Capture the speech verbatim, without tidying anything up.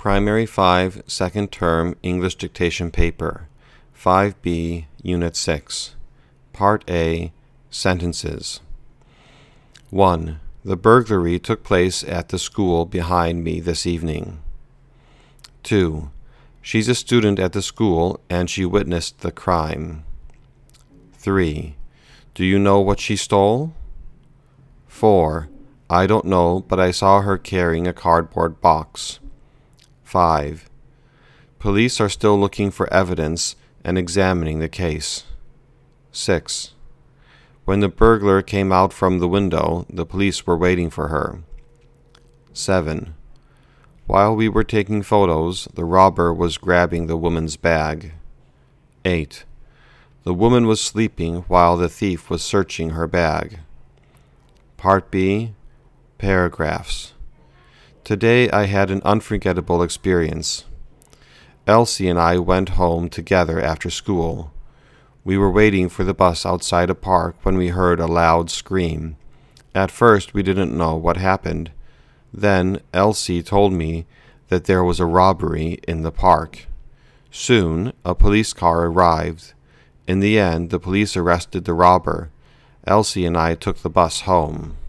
Primary five, Second Term, English Dictation Paper, five B, Unit six, Part A, Sentences. one. The burglary took place at the school behind me this evening. two. She's a student at the school and she witnessed the crime. three. Do you know what she stole? four. I don't know, but I saw her carrying a cardboard box. five. Police are still looking for evidence and examining the case. six. When the burglar came out from the window, the police were waiting for her. seven. While we were taking photos, the robber was grabbing the woman's bag. eight. The woman was sleeping while the thief was searching her bag. Part B, Paragraphs. Today I had an unforgettable experience. Elsie and I went home together after school. We were waiting for the bus outside a park when we heard a loud scream. At first we didn't know what happened. Then Elsie told me that there was a robbery in the park. Soon a police car arrived. In the end, the police arrested the robber. Elsie and I took the bus home.